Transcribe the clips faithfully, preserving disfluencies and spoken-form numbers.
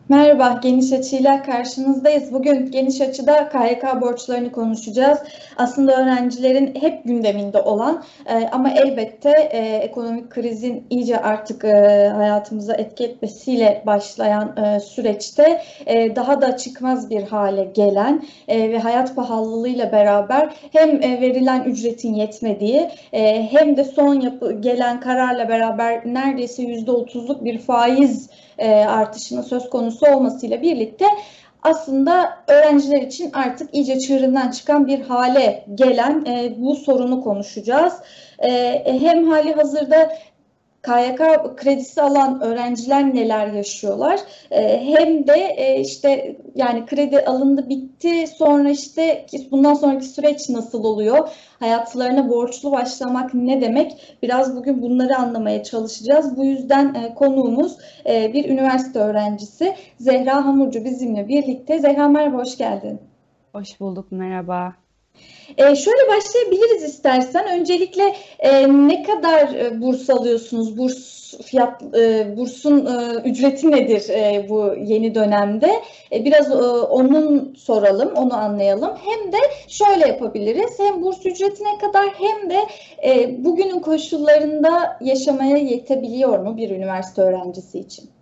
Merhaba, Geniş Açı'yla karşınızdayız. Bugün Geniş Açı'da K Y K borçlarını konuşacağız. Aslında öğrencilerin hep gündeminde olan e, ama elbette e, ekonomik krizin iyice artık e, hayatımıza etki etmesiyle başlayan e, süreçte e, daha da çıkmaz bir hale gelen e, ve hayat pahalılığıyla beraber hem e, verilen ücretin yetmediği e, hem de son yapı, gelen kararla beraber neredeyse yüzde otuzluk bir faiz e, artışının söz konusu olmasıyla birlikte aslında öğrenciler için artık iyice çığırından çıkan bir hale gelen e, bu sorunu konuşacağız. E, hem hali hazırda K Y K kredisi alan öğrenciler neler yaşıyorlar? Ee, hem de e, işte yani kredi alındı bitti sonra işte bundan sonraki süreç nasıl oluyor? Hayatlarına borçlu başlamak ne demek? Biraz bugün bunları anlamaya çalışacağız. Bu yüzden e, konuğumuz e, bir üniversite öğrencisi Zehra Hamurcu bizimle birlikte. Zehra merhaba, hoş geldin. Hoş bulduk, merhaba. E, şöyle başlayabiliriz istersen. Öncelikle e, ne kadar e, burs alıyorsunuz? Burs fiyat, e, bursun e, ücreti nedir e, bu yeni dönemde? E, biraz e, onun soralım, onu anlayalım. Hem de şöyle yapabiliriz. Hem burs ücreti ne kadar hem de e, bugünün koşullarında yaşamaya yetebiliyor mu bir üniversite öğrencisi için?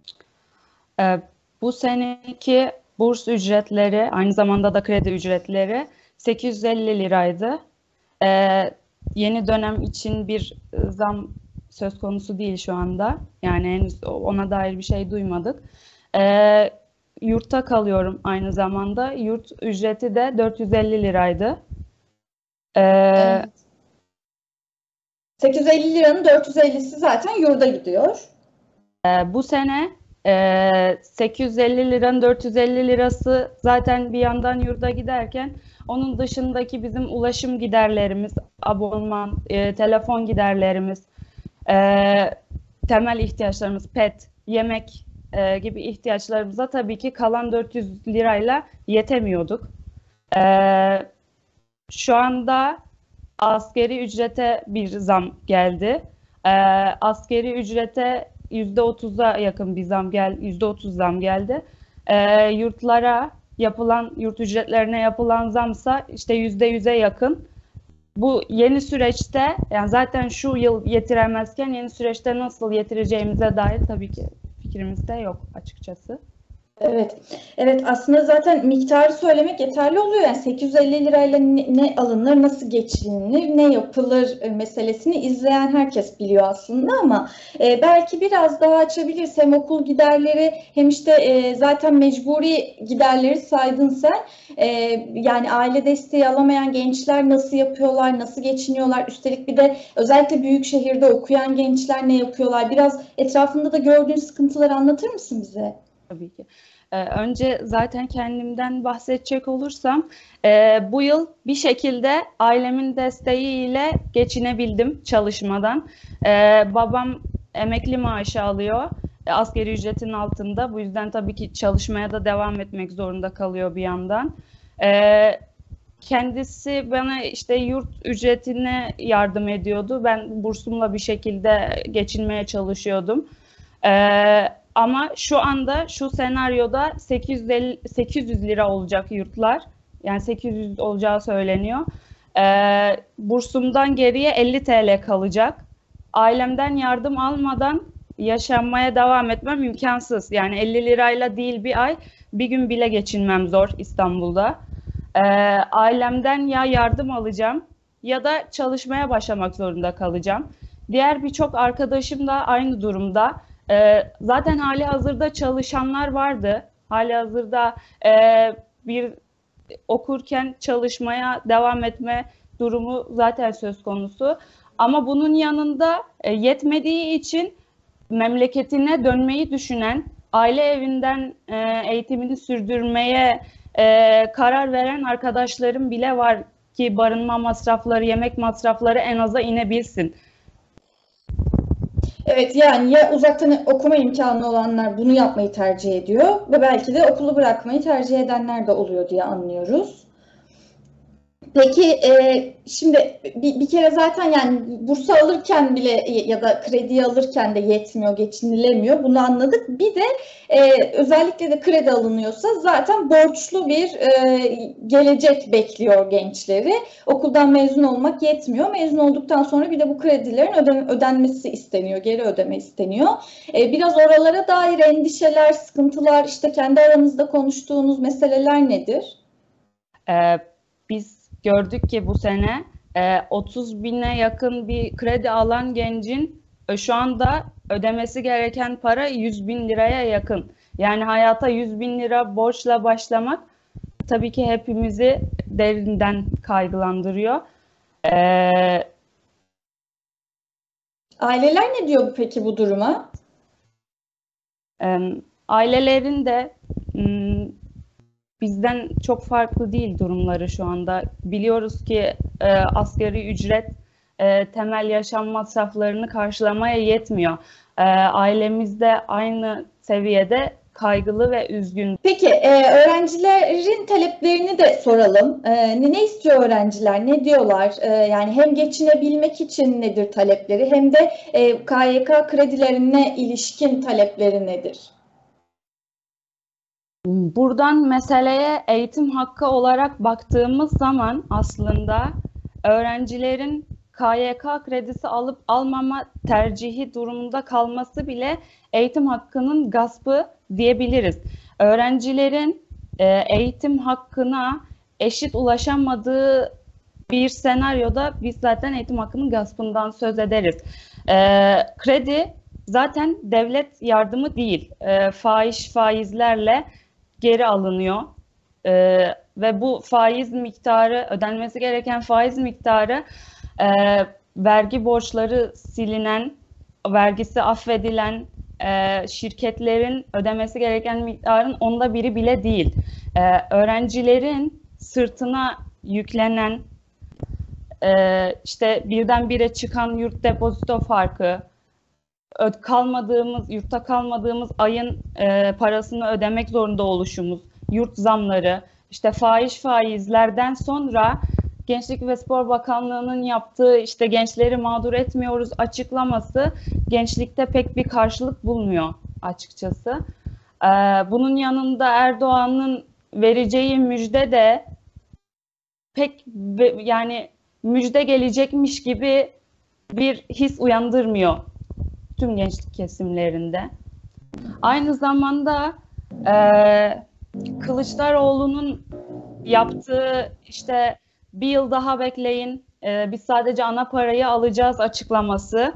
Ee, Bu seneki burs ücretleri, aynı zamanda da kredi ücretleri sekiz yüz elli liraydı. Ee, Yeni dönem için bir e, zam söz konusu değil şu anda. Yani henüz ona dair bir şey duymadık. Ee, Yurtta kalıyorum aynı zamanda. Yurt ücreti de dört yüz elli liraydı. Ee, Evet. sekiz yüz elli liranın dört yüz ellisi zaten yurda gidiyor. Ee, bu sene e, sekiz yüz elli liranın dört yüz elli lirası zaten bir yandan yurda giderken onun dışındaki bizim ulaşım giderlerimiz, abonman, e, telefon giderlerimiz, e, temel ihtiyaçlarımız, pet, yemek e, gibi ihtiyaçlarımıza tabii ki kalan dört yüz lirayla yetemiyorduk. E, Şu anda askeri ücrete bir zam geldi. Ee, Askeri ücrete yüzde otuza yakın bir zam geldi, yüzde otuz zam geldi. Ee, yurtlara yapılan, yurt ücretlerine yapılan zamsa işte yüzde yüze yakın. Bu yeni süreçte, yani zaten şu yıl yetiremezken yeni süreçte nasıl yetireceğimize dair tabii ki fikrimiz de yok açıkçası. Evet. Evet, aslında zaten miktarı söylemek yeterli oluyor. Yani sekiz yüz elli lirayla ne, ne alınır, nasıl geçinilir, ne yapılır e, meselesini izleyen herkes biliyor aslında ama e, belki biraz daha açabiliriz. Hem okul giderleri hem işte e, zaten mecburi giderleri saydın sen. E, Yani aile desteği alamayan gençler nasıl yapıyorlar, nasıl geçiniyorlar? Üstelik bir de özellikle büyük şehirde okuyan gençler ne yapıyorlar? Biraz etrafında da gördüğün sıkıntıları anlatır mısın bize? Tabii ki. Ee, önce zaten kendimden bahsedecek olursam, e, bu yıl bir şekilde ailemin desteğiyle geçinebildim çalışmadan. Ee, babam emekli maaşı alıyor, e, asgari ücretin altında. Bu yüzden tabii ki çalışmaya da devam etmek zorunda kalıyor bir yandan. Ee, Kendisi bana işte yurt ücretine yardım ediyordu. Ben bursumla bir şekilde geçinmeye çalışıyordum. Ee, Ama şu anda şu senaryoda sekiz yüz elli, sekiz yüz lira olacak yurtlar. Yani sekiz yüz olacağı söyleniyor. Ee, bursumdan geriye elli T L kalacak. Ailemden yardım almadan yaşanmaya devam etmem imkansız. Yani elli lirayla değil bir ay, bir gün bile geçinmem zor İstanbul'da. Ee, Ailemden ya yardım alacağım ya da çalışmaya başlamak zorunda kalacağım. Diğer birçok arkadaşım da aynı durumda. Ee, zaten hali hazırda çalışanlar vardı. Hali hazırda e, bir okurken çalışmaya devam etme durumu zaten söz konusu. Ama bunun yanında e, yetmediği için memleketine dönmeyi düşünen, aile evinden e, eğitimini sürdürmeye e, karar veren arkadaşlarım bile var ki barınma masrafları, yemek masrafları en aza inebilsin. Evet, yani ya uzaktan okuma imkanı olanlar bunu yapmayı tercih ediyor ve belki de okulu bırakmayı tercih edenler de oluyor diye anlıyoruz. Peki e, şimdi bir, bir kere zaten yani bursa alırken bile ya da kredi alırken de yetmiyor, geçinilemiyor. Bunu anladık. Bir de e, özellikle de kredi alınıyorsa zaten borçlu bir e, gelecek bekliyor gençleri. Okuldan mezun olmak yetmiyor. Mezun olduktan sonra bir de bu kredilerin öden, ödenmesi isteniyor, geri ödeme isteniyor. E, biraz oralara dair endişeler, sıkıntılar, işte kendi aranızda konuştuğunuz meseleler nedir? Ee, biz gördük ki bu sene e, otuz bine yakın bir kredi alan gencin e, şu anda ödemesi gereken para yüz bin liraya yakın. Yani hayata yüz bin lira borçla başlamak tabii ki hepimizi derinden kaygılandırıyor. Ee, Aileler ne diyor peki bu duruma? e, ailelerin de m, bizden çok farklı değil durumları şu anda. Biliyoruz ki e, asgari ücret e, temel yaşam masraflarını karşılamaya yetmiyor. E, ailemiz de aynı seviyede kaygılı ve üzgün. Peki e, öğrencilerin taleplerini de soralım. E, ne, ne istiyor öğrenciler? Ne diyorlar? E, yani hem geçinebilmek için nedir talepleri hem de e, K Y K kredilerine ilişkin talepleri nedir? Buradan meseleye eğitim hakkı olarak baktığımız zaman aslında öğrencilerin K Y K kredisi alıp almama tercihi durumunda kalması bile eğitim hakkının gaspı diyebiliriz. Öğrencilerin e, eğitim hakkına eşit ulaşamadığı bir senaryoda biz zaten eğitim hakkının gaspından söz ederiz. E, kredi zaten devlet yardımı değil, e, fahiş faizlerle geri alınıyor. Ee, ve bu faiz miktarı, ödenmesi gereken faiz miktarı e, vergi borçları silinen, vergisi affedilen e, şirketlerin ödemesi gereken miktarın onda biri bile değil. E, öğrencilerin sırtına yüklenen e, işte birdenbire çıkan yurt depozito farkı, kalmadığımız, yurtta kalmadığımız ayın e, parasını ödemek zorunda oluşumuz, yurt zamları, işte fahiş faizlerden sonra Gençlik ve Spor Bakanlığı'nın yaptığı işte gençleri mağdur etmiyoruz açıklaması gençlikte pek bir karşılık bulmuyor açıkçası. E, bunun yanında Erdoğan'ın vereceği müjde de pek yani müjde gelecekmiş gibi bir his uyandırmıyor tüm gençlik kesimlerinde. Aynı zamanda e, Kılıçdaroğlu'nun yaptığı işte bir yıl daha bekleyin, e, biz sadece ana parayı alacağız açıklaması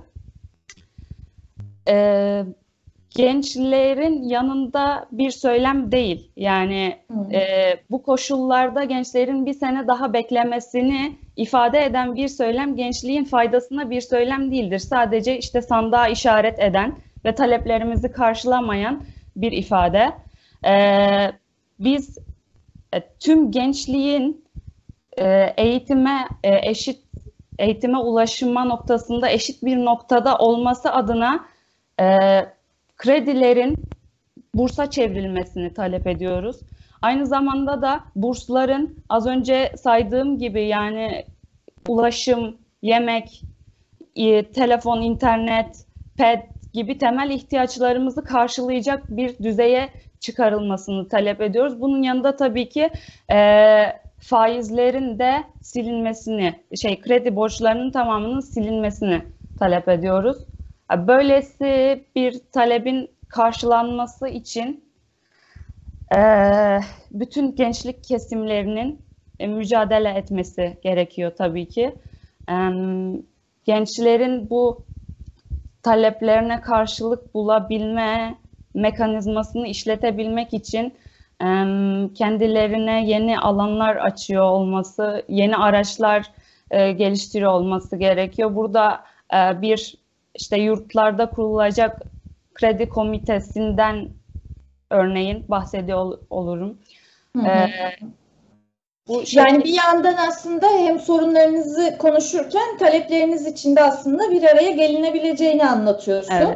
e, gençlerin yanında bir söylem değil. Yani e, bu koşullarda gençlerin bir sene daha beklemesini ifade eden bir söylem gençliğin faydasına bir söylem değildir. Sadece işte sandığa işaret eden ve taleplerimizi karşılamayan bir ifade. E, biz e, tüm gençliğin e, eğitime e, eşit eğitime ulaşma noktasında eşit bir noktada olması adına e, kredilerin bursa çevrilmesini talep ediyoruz. Aynı zamanda da bursların az önce saydığım gibi yani ulaşım, yemek, telefon, internet, ped gibi temel ihtiyaçlarımızı karşılayacak bir düzeye çıkarılmasını talep ediyoruz. Bunun yanında tabii ki e, faizlerin de silinmesini, şey kredi borçlarının tamamının silinmesini talep ediyoruz. Böylesi bir talebin karşılanması için e, bütün gençlik kesimlerinin e, mücadele etmesi gerekiyor tabii ki. E, gençlerin bu taleplerine karşılık bulabilme mekanizmasını işletebilmek için e, kendilerine yeni alanlar açıyor olması, yeni araçlar e, geliştiriyor olması gerekiyor. Burada e, bir işte yurtlarda kurulacak kredi komitesinden örneğin bahsediyor ol, olurum. Hı hı. Ee, bu şey... Yani bir yandan aslında hem sorunlarınızı konuşurken talepleriniz için de aslında bir araya gelinebileceğini anlatıyorsun. Evet.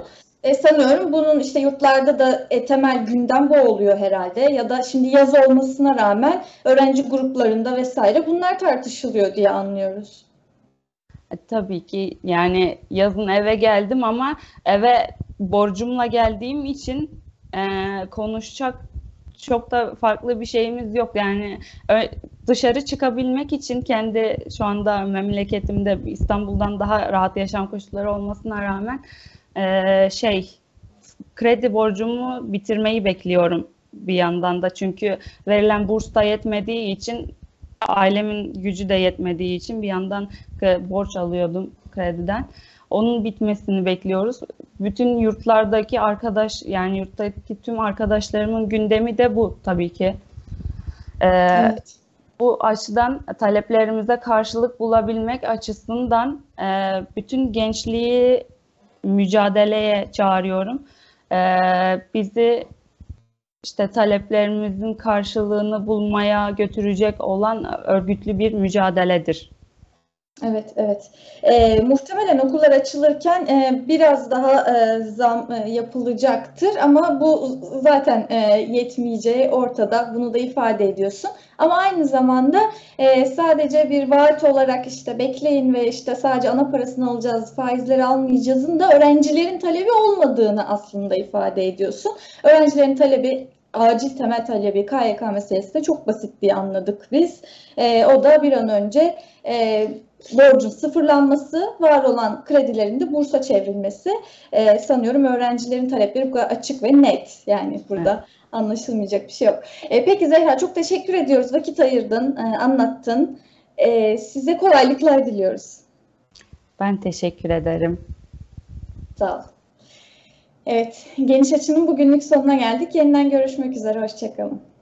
E, sanıyorum bunun işte yurtlarda da e, temel gündem bu oluyor herhalde. Ya da şimdi yaz olmasına rağmen öğrenci gruplarında vesaire bunlar tartışılıyor diye anlıyoruz. E, tabii ki yani yazın eve geldim ama eve borcumla geldiğim için e, konuşacak çok da farklı bir şeyimiz yok. Yani ö- dışarı çıkabilmek için kendi şu anda memleketimde İstanbul'dan daha rahat yaşam koşulları olmasına rağmen e, şey kredi borcumu bitirmeyi bekliyorum bir yandan da. Çünkü verilen burs da yetmediği için ailemin gücü de yetmediği için bir yandan borç alıyordum krediden. Onun bitmesini bekliyoruz. Bütün yurtlardaki arkadaş yani yurttaki tüm arkadaşlarımın gündemi de bu tabii ki. Ee, Evet. Bu açıdan taleplerimize karşılık bulabilmek açısından e, bütün gençliği mücadeleye çağırıyorum. Ee, bizi işte taleplerimizin karşılığını bulmaya götürecek olan örgütlü bir mücadeledir. Evet, evet. E, muhtemelen okullar açılırken e, biraz daha e, zam e, yapılacaktır ama bu zaten e, yetmeyeceği ortada. Bunu da ifade ediyorsun. Ama aynı zamanda e, sadece bir vaat olarak işte bekleyin ve işte sadece ana parasını alacağız, faizleri almayacağızın da öğrencilerin talebi olmadığını aslında ifade ediyorsun. Öğrencilerin talebi acil temel talebi K Y K meselesi de çok basit diye anladık biz. E, o da bir an önce e, borcun sıfırlanması, var olan kredilerin de bursa çevrilmesi. Ee, sanıyorum öğrencilerin talepleri bu kadar açık ve net. Yani burada Evet. anlaşılmayacak bir şey yok. Ee, peki Zehra, çok teşekkür ediyoruz. Vakit ayırdın, e, anlattın. Ee, size kolaylıklar diliyoruz. Ben teşekkür ederim. Sağ ol. Evet, Geniş Açı'nın bugünlük sonuna geldik. Yeniden görüşmek üzere, hoşça kalın.